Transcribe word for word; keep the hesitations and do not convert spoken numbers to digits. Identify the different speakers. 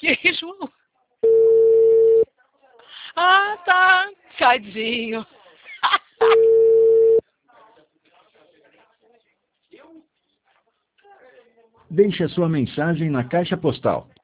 Speaker 1: Que, João? Ah, tá. Tadinho.
Speaker 2: Deixe a sua mensagem na caixa postal